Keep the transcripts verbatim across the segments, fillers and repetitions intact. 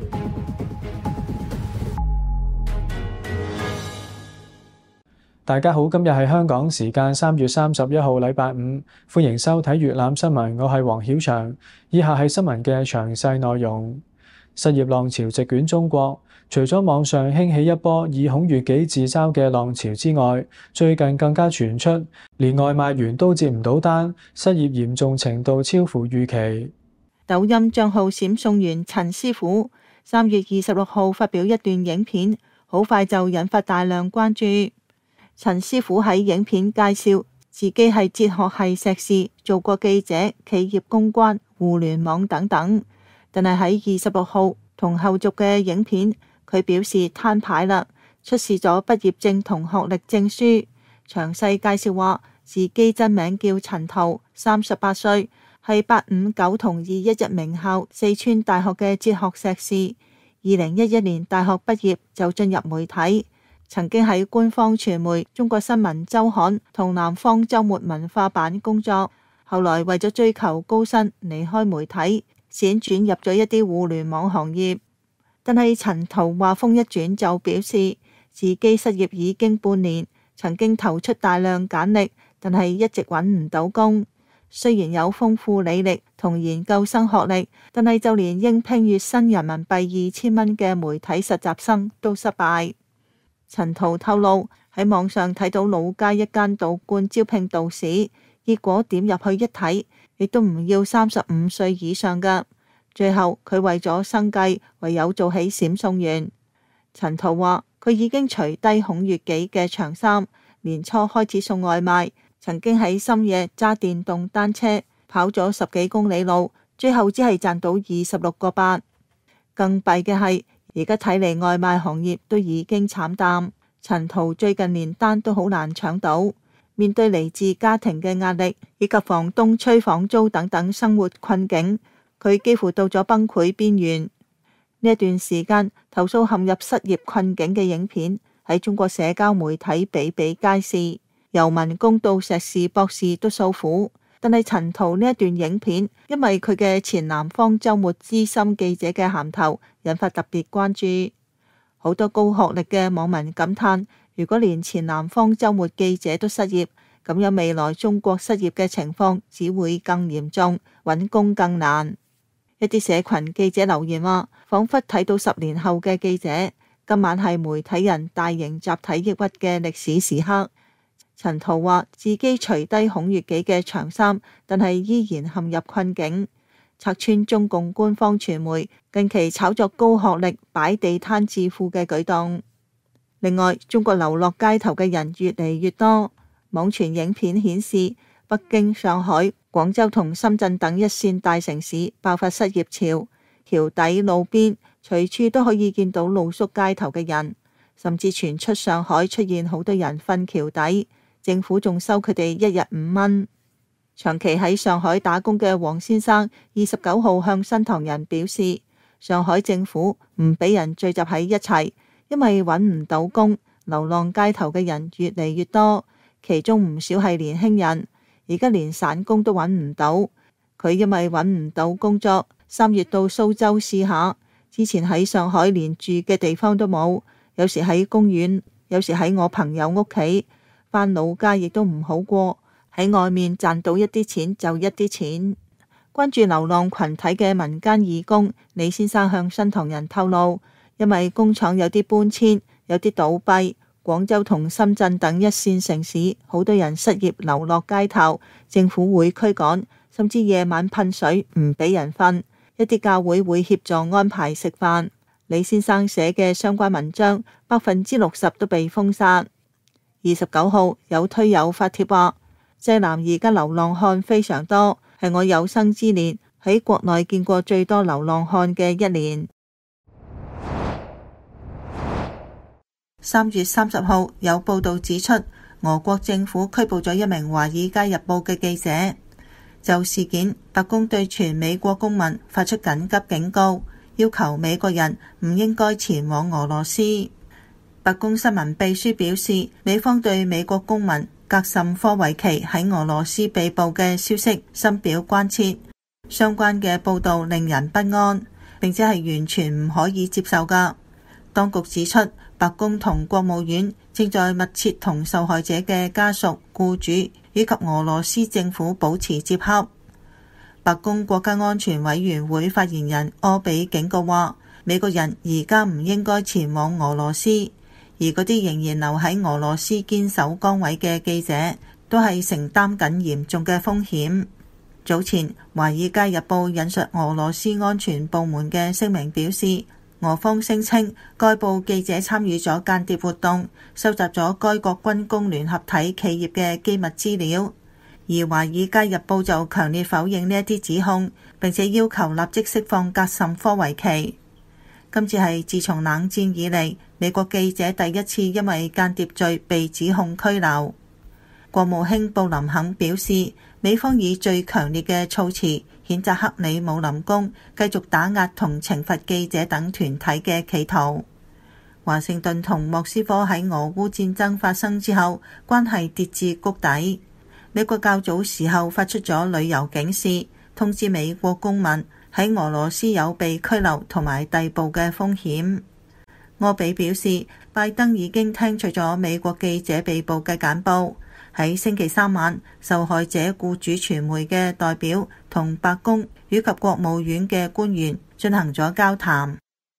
大家好，今日係香港時間三月三十一號禮拜五，歡迎收睇粵覽新聞，我係黃曉翔。以下係新聞嘅詳細內容。失業浪潮席捲中國，除咗網上興起一波以孔乙己自嘲嘅浪潮之外，最近更加傳出連外賣員都接唔到單，失業嚴重程度超乎預期。 抖音賬號閃送員陳師傅三月二十六號發表一段影片，好快就引發大量關注。陳師傅喺影片介紹自己係哲學系碩士，做過記者、企業公關、互聯網等等。但係喺二十六號同後續嘅影片，佢表示攤牌啦，出示咗畢業證同學歷證書，詳細介紹話自己真名叫陳濤，三十八歲，係八五九同二一一名校四川大學嘅哲學碩士。二零一一年大學畢業就進入媒體。曾經喺官方傳媒中國新聞週刊同南方週末文化版工作，後來為咗追求高薪離開媒體，輾轉入咗一啲互聯網行業。但係陳濤話風一轉就表示自己失業已經半年，曾經投出大量簡歷，但係一直揾唔到工。雖然有豐富履歷同研究生學歷，但係就連應聘月薪人民幣二千蚊嘅媒體實習生都失敗。陳濤透露喺網上睇到老街一間道觀招聘道士，結果點入去一睇，亦都唔要三十五歲以上㗎。最後佢為咗生計，唯有做起閃送員。陳濤話佢已經除低孔乙己嘅長衫，年初開始送外賣，曾經喺深夜揸電動單車跑咗十幾公里路，最後只係賺到二十六個八。更弊嘅係，而家睇嚟外賣行業都已經慘淡，陳濤最近連單都好難搶到。面對嚟自家庭嘅壓力以及房東催房租等等生活困境，佢幾乎到咗崩潰邊緣。呢一段時間，投訴陷入失業困境嘅影片喺中國社交媒體比比皆是，由民工到碩士博士都訴苦。但係陳濤呢一段影片，因為佢嘅前南方週末資深記者嘅銜頭，引發特別關注。好多高學歷嘅網民感嘆，如果連前南方週末記者都失業，咁樣未來中國失業嘅情況只會更嚴重，揾工更難。一啲社群記者留言話，彷彿睇到十年後嘅記者，今晚係媒體人大型集體抑鬱嘅歷史時刻。陳濤話自己除低孔乙己嘅長衫，但係依然陷入困境，拆穿中共官方傳媒近期炒作高學歷擺地攤致富嘅舉動。另外，中國流落街頭嘅人越嚟越多，網傳影片顯示北京、上海、廣州同深圳等一線大城市爆發失業潮，橋底路邊隨處都可以見到露宿街頭嘅人，甚至傳出上海出現好多人瞓橋底，政府仲收佢哋一日五蚊。長期喺上海打工嘅黃先生二十九號向新唐人表示，上海政府唔俾人聚集喺一齊，因為揾唔到工，流浪街頭嘅人越嚟越多，其中唔少係年輕人，而家連散工都揾唔到。佢因為揾唔到工作，三月到蘇州試下，之前喺上海連住嘅地方都冇，有時喺公園，有時喺我朋友屋企。返老家亦都唔好過，喺外面賺到一啲錢就一啲錢。關注流浪群體嘅民間義工李先生向新唐人透露，因為工廠有啲搬遷，有啲倒閉，廣州同深圳等一線城市好多人失業流落街頭，政府會驅趕，甚至夜晚噴水唔俾人瞓，一啲教會會協助安排食飯。李先生寫嘅相關文章百分之六十都被封殺。二十九號有推友發帖話，濟南而家流浪漢非常多，係我有生之年喺國內見過最多流浪漢嘅一年。三月三十號有報道指出，俄國政府拘捕咗一名《華爾街日報》嘅記者。就事件，白宮對全美國公民發出緊急警告，要求美國人唔應該前往俄羅斯。白宮新聞秘書表示，美方對美國公民格什科維奇喺俄羅斯被捕嘅消息深表關切，相關嘅報道令人不安。 並且係完全唔可以接受㗎。當局指出，白宮同國務院正在密切同受害者嘅家屬、僱主以及俄羅斯政府保持接洽。白宮國家安全委員會發言人柯比警告話，美國人而家唔應該前往俄羅斯，而嗰啲仍然留喺俄羅斯堅守崗位嘅記者都係承擔緊嚴重嘅風險。早前，《華爾街日報》引述俄羅斯安全部門嘅聲明表示，俄方聲稱該報記者參與咗間諜活動，收集咗該國軍工聯合體企業嘅機密資料。而《華爾街日報》就強烈否認呢一啲指控，並且要求立即釋放格什科維奇。今次係自從冷戰以嚟，美國記者第一次因為間諜罪被指控拘留。國務卿布林肯表示，美方以最強烈嘅措辭譴責克里姆林宮繼續打壓同懲罰記者等團體嘅企圖。華盛頓同莫斯科喺俄烏戰爭發生之後，關係跌至谷底。美國較早時候發出咗旅遊警示，通知美國公民喺俄羅斯有被拘留同埋逮捕嘅風險。柯比表示，拜登已經聽取咗美國記者被捕嘅簡報。喺星期三晚，受害者僱主傳媒嘅代表同白宮以及國務院嘅官員進行咗交談。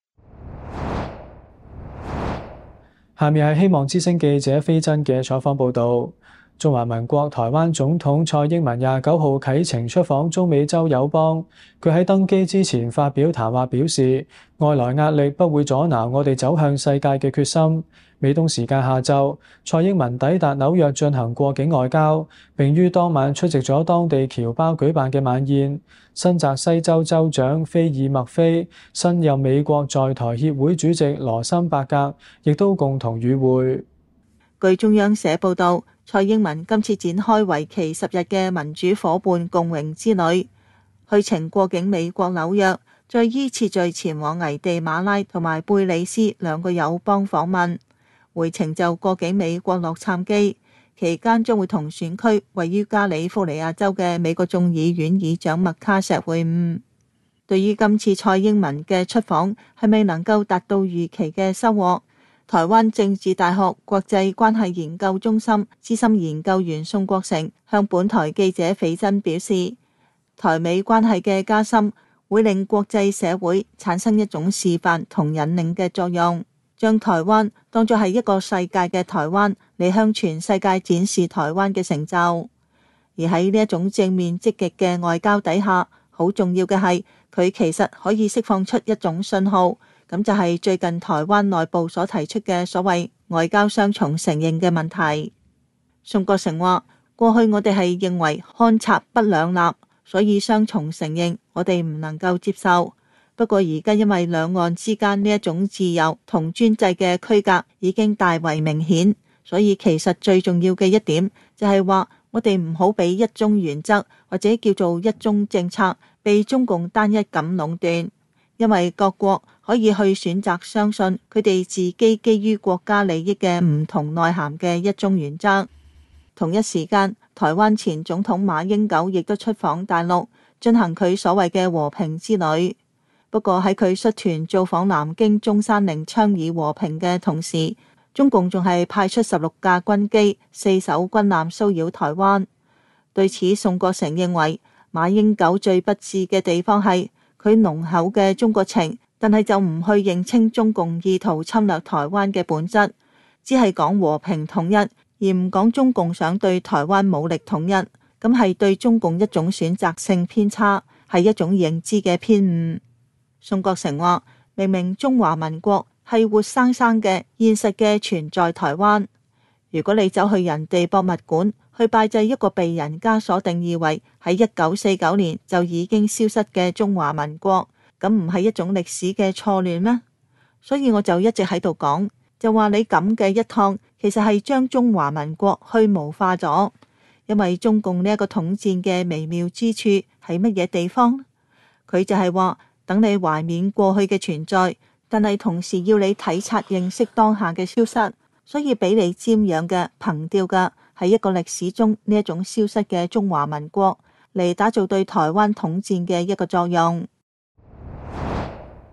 下面係希望之聲記者飛真嘅採訪報導。中華民國台灣總統蔡英文廿九號啟程出訪中美洲友邦，佢喺登機之前發表談話表示，外來壓力不會阻撓我哋走向世界嘅決心。美東時間下晝，蔡英文抵達紐約進行過境外交，並於當晚出席咗當地僑胞舉辦嘅晚宴。新澤西州州長菲爾麥菲、新任美國在台協會主席羅森伯格亦都共同與會。 據中央社報導，蔡英文今次展開為期十日嘅民主夥伴共榮之旅，去程過境美國紐約，再依次序前往危地馬拉同埋貝里斯兩個友邦訪問，回程就過境美國洛杉磯，期間將會同選區位於加利福尼亞州嘅美國眾議院議長麥卡錫會晤。對於今次蔡英文嘅出訪係咪能夠達到預期嘅收穫，台灣政治大學國際關係研究中心資深研究員宋國成向本台記者斐真表示，台美關係嘅加深會令國際社會產生一種示範同引領嘅作用，將台灣當作係一個世界嘅台灣嚟向全世界展示台灣嘅成就。而喺呢一種正面積極嘅外交底下，好重要嘅係佢其實可以釋放出一種信號，咁就係最近台灣內部所提出嘅所謂外交雙重承認嘅問題。宋國成話，過去我哋係認為看插不兩立，所以雙重承認我哋唔能夠接受。不過而家因為兩岸之間呢一種自由同專制嘅區隔已經大為明顯，所以其實最重要嘅一點就係話，我哋唔好俾一中原則或者叫做一中政策被中共單一咁壟斷，因為各國可以去選擇相信佢哋自己基於國家利益嘅唔同內涵嘅一中原則。同一時間，台灣前總統馬英九亦都出訪大陸，進行佢所謂嘅和平之旅。不過喺佢率團造訪南京中山陵倡議和平嘅同時，中共仲係派出十六架軍機、四艘軍艦騷擾台灣。對此，宋國成認為馬英九最不智嘅地方係佢濃厚嘅中國情，但係就唔去認清中共意圖侵略台灣嘅本質，只係講和平統一，而唔講中共想對台灣武力統一，咁係對中共一種選擇性偏差，係一種認知嘅偏誤。宋國成話，明明中華民國係活生生嘅現實嘅存在台灣，如果你走去人哋博物館去拜祭一個被人家所定義為喺一九四九年就已經消失嘅中華民國，咁唔係一種歷史嘅錯亂咩？所以我就一直喺度講，就話你咁嘅一趟其實係將中華民國虛無化咗，因為中共呢一個統戰嘅微妙之處喺乜嘢地方？佢就係話等你懷緬過去嘅存在，但係同時要你體察認識當下嘅消失，所以俾你瞻仰嘅憑吊嘅係一個歷史中呢一種消失嘅中華民國，嚟打造對台灣統戰嘅一個作用。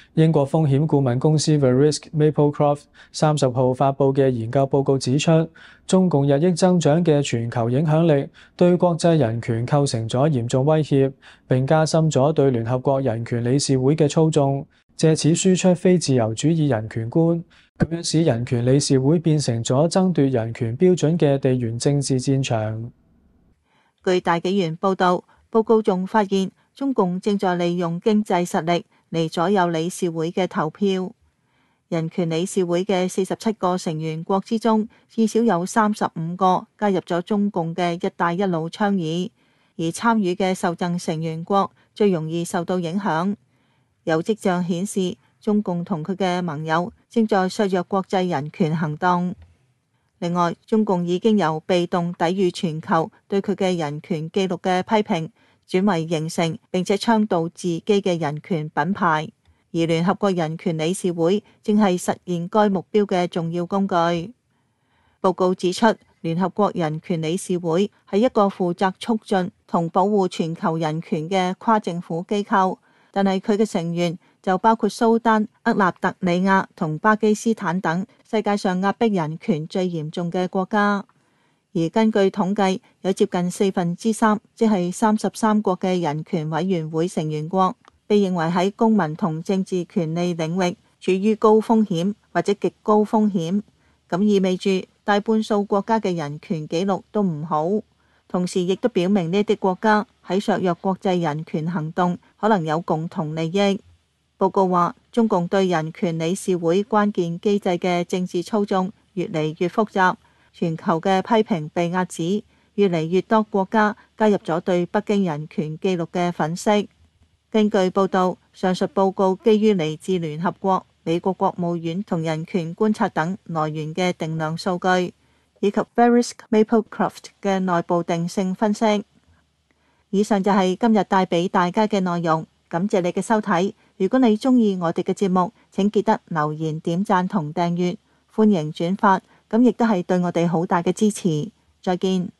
英國風險顧問公司 Verisk Maplecroft 三十號發布嘅研究報告指出，中共日益增長嘅全球影響力對國際人權構成咗嚴重威脅，並加深咗對聯合國人權理事會嘅操縱，藉此輸出非自由主義人權觀，咁樣使人權理事會變成咗爭奪人權標準嘅地緣政治戰場。 據大紀元報導，報告仲發現中共正在利用經濟實力嚟左右理事會嘅投票。人權理事會嘅四十七個成員國之中，至少有三十五個加入咗中共嘅一帶一路倡議，而參與嘅受贈成員國最容易受到影響。有跡象顯示，中共同佢嘅盟友正在削弱國際人權行動。另外，中共已經由被動抵禦全球對佢嘅人權記錄嘅批評，轉為形成並且倡導自己嘅人權品牌，而聯合國人權理事會正係實現該目標嘅重要工具。報告指出，聯合國人權理事會係一個負責促進同保護全球人權嘅跨政府機構，但係佢嘅成員就包括蘇丹、厄立特里亞同巴基斯坦等世界上壓迫人權最嚴重嘅國家。而根據統計，有接近四分之三，即係三十三國嘅人權委員會成員國，被認為喺公民同政治權利領域處於高風險或者極高風險。咁意味住大半數國家嘅人權紀錄都唔好，同時亦都表明呢啲國家喺削弱國際人權行動可能有共同利益。報告話，中共對人權理事會關鍵機制嘅政治操縱越嚟越複雜。全球嘅批評被壓止，越嚟越多國家加入咗對北京人權記錄嘅粉飾。根據報導，上述報告基於嚟自聯合國、美國國務院同人權觀察等來源嘅定量數據，以及 Verisk Maplecroft 嘅內部定性分析。以上就係今日帶俾大家嘅內容，感謝你嘅收睇。如果你鍾意我哋嘅節目，請記得留言、點讚同訂閱，歡迎轉發。咁亦都係對我哋好大嘅支持。再見。